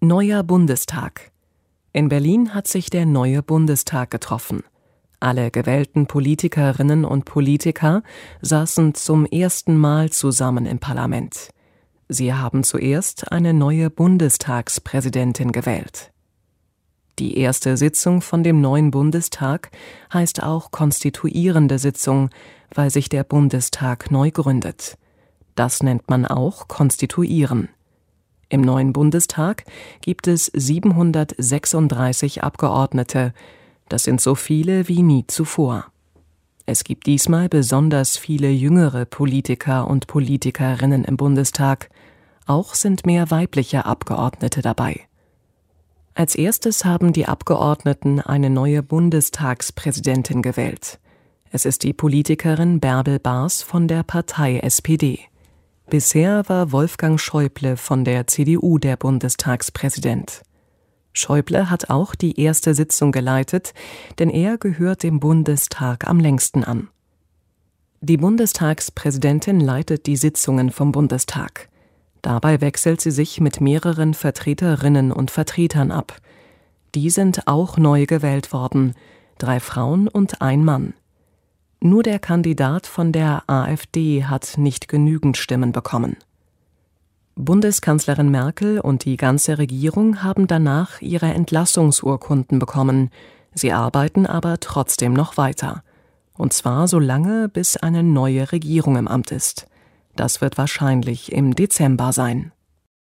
Neuer Bundestag. In Berlin hat sich der neue Bundestag getroffen. Alle gewählten Politikerinnen und Politiker saßen zum ersten Mal zusammen im Parlament. Sie haben zuerst eine neue Bundestagspräsidentin gewählt. Die erste Sitzung von dem neuen Bundestag heißt auch konstituierende Sitzung, weil sich der Bundestag neu gründet. Das nennt man auch Konstituieren. Im neuen Bundestag gibt es 736 Abgeordnete. Das sind so viele wie nie zuvor. Es gibt diesmal besonders viele jüngere Politiker und Politikerinnen im Bundestag. Auch sind mehr weibliche Abgeordnete dabei. Als erstes haben die Abgeordneten eine neue Bundestagspräsidentin gewählt. Es ist die Politikerin Bärbel Baas von der Partei SPD. Bisher war Wolfgang Schäuble von der CDU der Bundestagspräsident. Schäuble hat auch die erste Sitzung geleitet, denn er gehört dem Bundestag am längsten an. Die Bundestagspräsidentin leitet die Sitzungen vom Bundestag. Dabei wechselt sie sich mit mehreren Vertreterinnen und Vertretern ab. Die sind auch neu gewählt worden, 3 Frauen und 1 Mann. Nur der Kandidat von der AfD hat nicht genügend Stimmen bekommen. Bundeskanzlerin Merkel und die ganze Regierung haben danach ihre Entlassungsurkunden bekommen. Sie arbeiten aber trotzdem noch weiter. Und zwar so lange, bis eine neue Regierung im Amt ist. Das wird wahrscheinlich im Dezember sein.